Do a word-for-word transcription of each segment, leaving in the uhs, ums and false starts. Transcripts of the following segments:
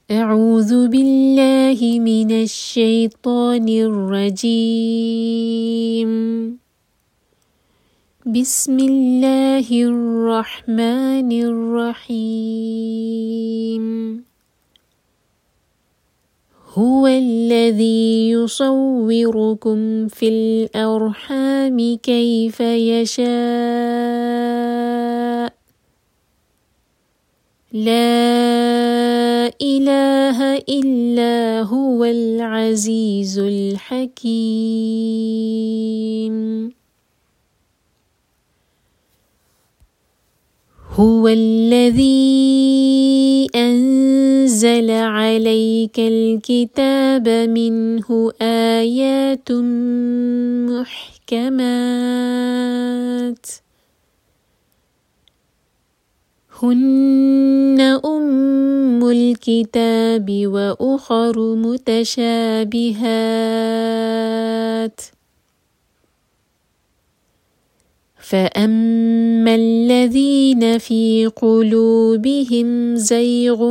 أعوذ بالله من الشيطان الرجيم. بسم الله الرحمن الرحيم. هو الذي يصوركم في الأرحام كيف يشاء. لا إله إلا هو العزيز الحكيم. هو الذي أنزل عليك الكتاب منه آيات محكمات هن أم الكتاب وأخر متشابهات. فأما الذين في قلوبهم زيغ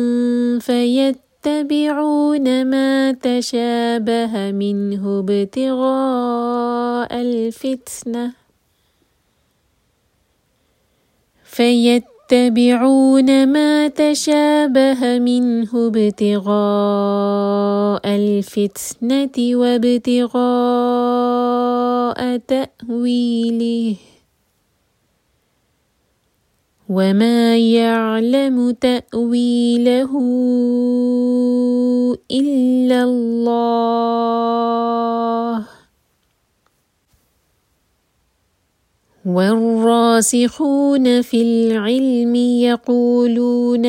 فيتبعون ما تشابه منه ابتغاء الفتنة فيتبعون ما تشابه منه ابتغاء الفتنة وابتغاء تأويله وما يعلم تأويله إلا الله. والراسخون في العلم يقولون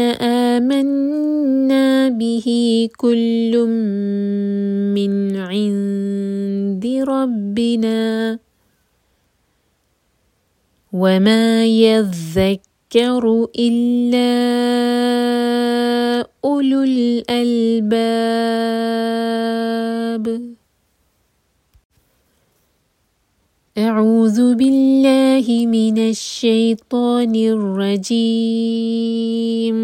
آمنا به كل من عند ربنا وما يذكر إلا أولو الألباب. أعوذ بالله من الشيطان الرجيم.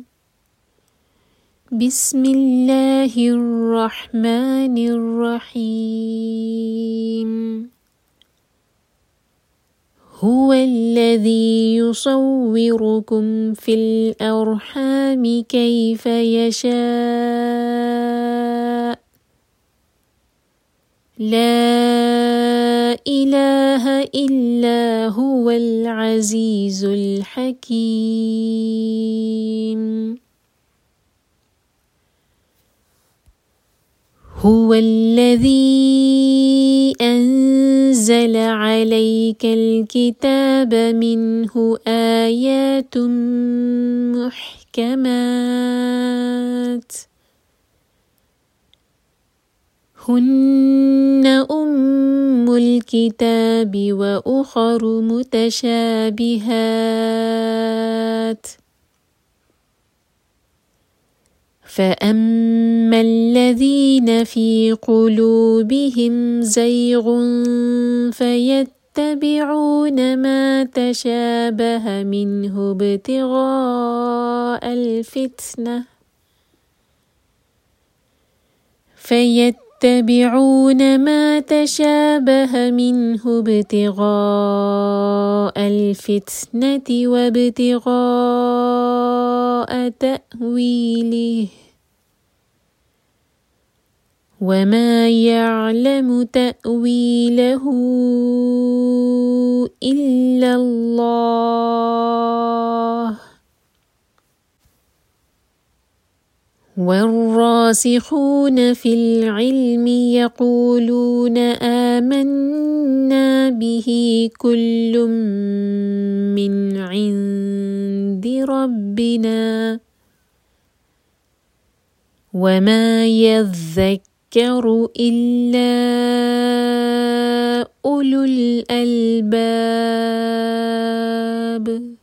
بسم الله الرحمن الرحيم. هو الذي يصوركم في الأرحام كيف يشاء. لا إله إلا هو العزيز الحكيم. هو الذي أنزل عليك الكتاب منه آيات محكمات هن أم الكتاب وأخر متشابهات. فأما الذين في قلوبهم زيغ فيتبعون ما تشابه منه ابتغاء الفتنة فيتبعون ما تشابه منه ابتغاء الفتنة وابتغاء تأويله وما يعلم تأويله إلا الله. والراسخون في العلم يقولون آمنا به كل من عند ربنا وما يذكر إلا أولو الألباب.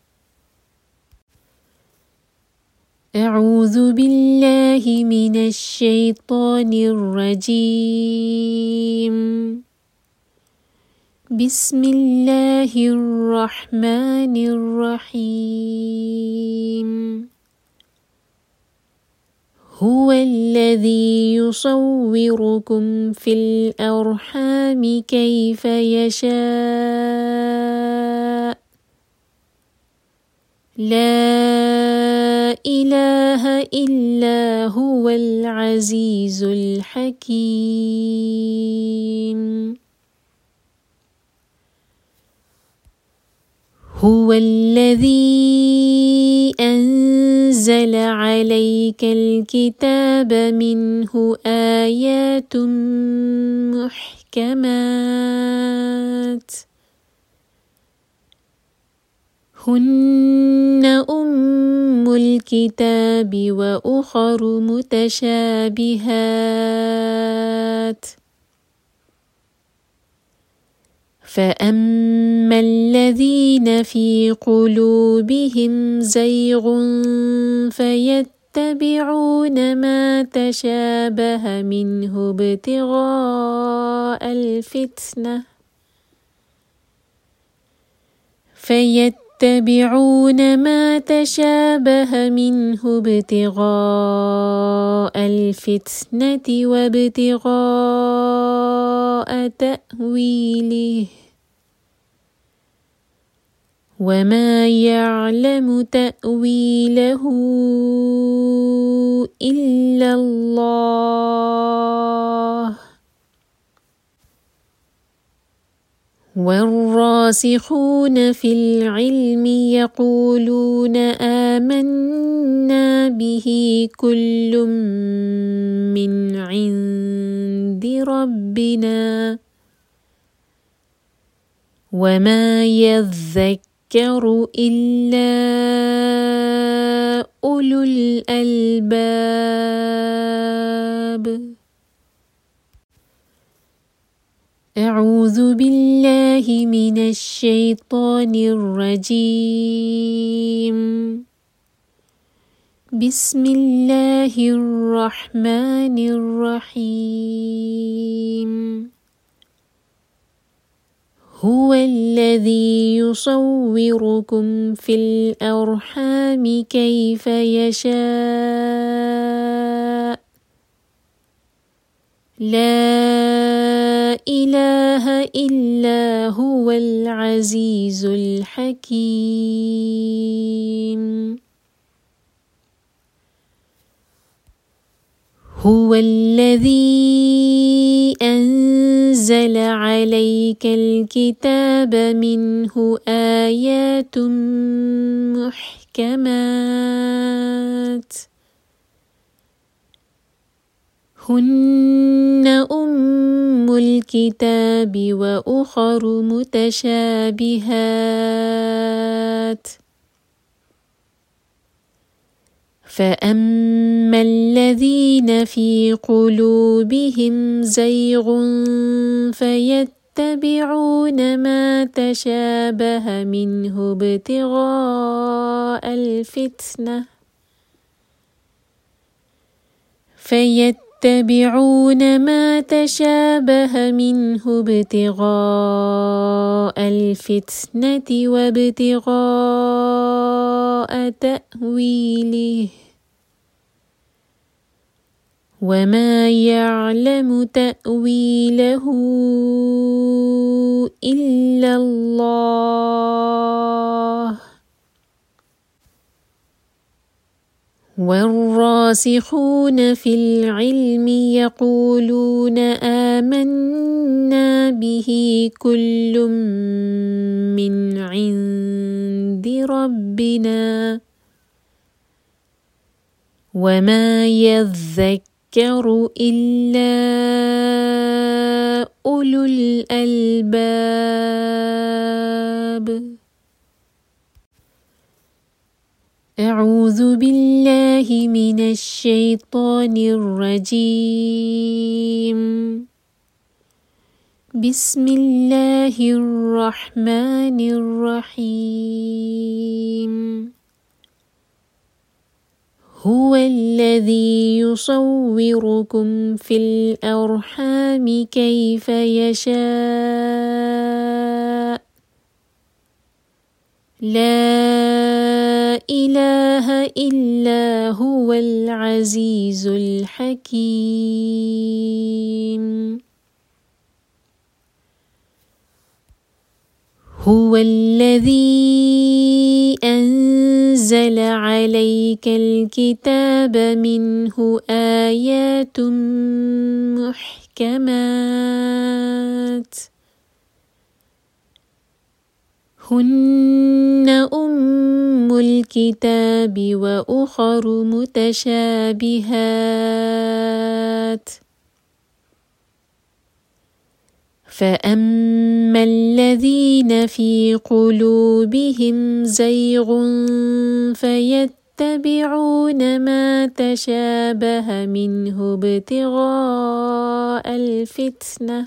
أعوذ بالله من الشيطان الرجيم. بسم الله الرحمن الرحيم. هو الذي يصوركم في الأرحام كيف يشاء لا إله إلا هو العزيز الحكيم هو الذي أنزل عليك الكتاب منه آيات محكمات هن أم الكتاب وأخر متشابهات فأما الذين في قلوبهم زيغ فيتبعون ما تشابه منه ابتغاء الفتنة فيتبعون ما تشابه منه ابتغاء الفتنة وابتغاء تأويله وما يعلم تأويله إلا الله والراسخون في العلم يقولون آمنا به كل من عند ربنا وما يذكر إلا أولو الألباب أعوذ بالله من الشيطان الرجيم بسم الله الرحمن الرحيم هو الذي يصوركم في الأرحام كيف يشاء لا إله إلا هو العزيز الحكيم هو الذي أنزل عليك الكتاب منه آيات محكمات هن أم الكتاب وأخر متشابهات فأما الذين في قلوبهم زيغ فيتبعون ما تشابه منه ابتغاء الفتنة فيتبعون ما تشابه منه ابتغاء الفتنة وابتغاء تأويله وما يعلم تأويله إلا الله والراسخون في العلم يقولون آمنا به كل من عند ربنا وما يذكر إلا أولو الألباب أعوذ بالله من الشيطان الرجيم بسم الله الرحمن الرحيم هو الذي يصوركم في الأرحام كيف يشاء لا إله إلا هو العزيز الحكيم هو الذي أنزل عليك الكتاب منه آيات محكمات هن أم الكتاب وأخر متشابهات فأما الذين في قلوبهم زيغ فيتبعون ما تشابه منه ابتغاء الفتنة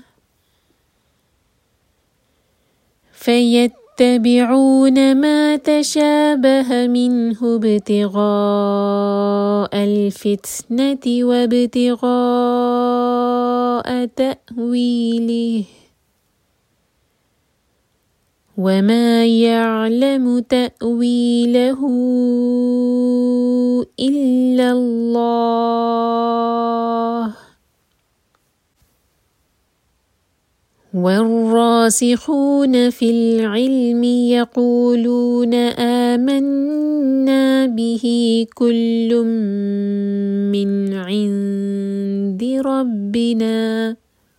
فيتبعون ما تشابه منه ابتغاء الفتنة وابتغاء تأويله وما يعلم تأويله إلا الله والراسخون في العلم يقولون آمنا به كل من عند ربنا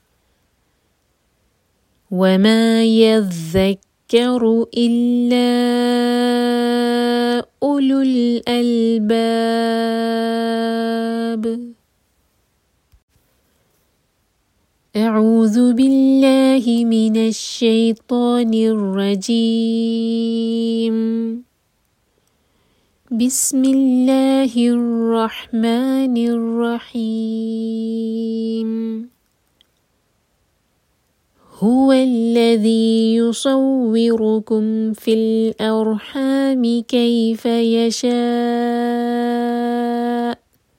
وما يذكر إلا أولو الألباب أعوذ بالله من الشيطان الرجيم بسم الله الرحمن الرحيم هو الذي يصوركم في الأرحام كيف يشاء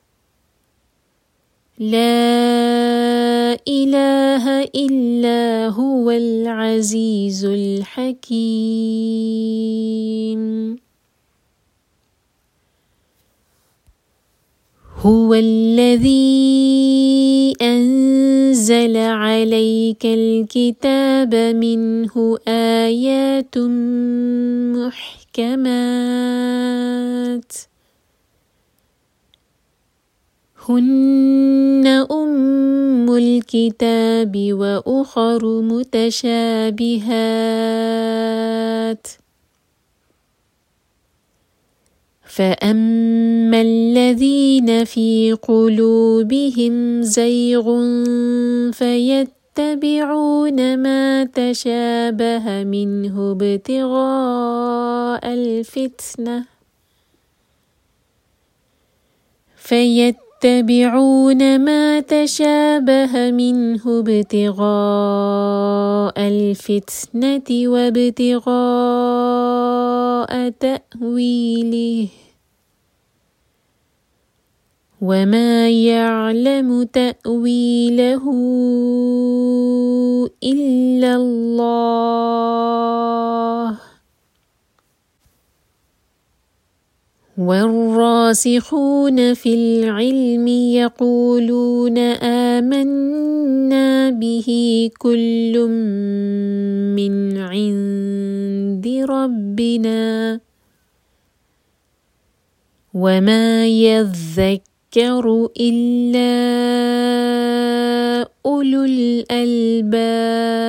لا إله إلا هو العزيز الحكيم هو الذي أنزل عليك الكتاب منه آيات محكمات هن أم الكتاب وأخر متشابهات فأما الذين في قلوبهم زيغ فيتبعون ما تشابه منه ابتغاء الفتنة فيتبعون ما تشابه منه ابتغاء الفتنة وابتغاء تأويله وما يعلم تأويله إلا الله والراسخون في العلم يقولون آمنا به كل من عند ربنا وما يذكر إلا أولو الألباب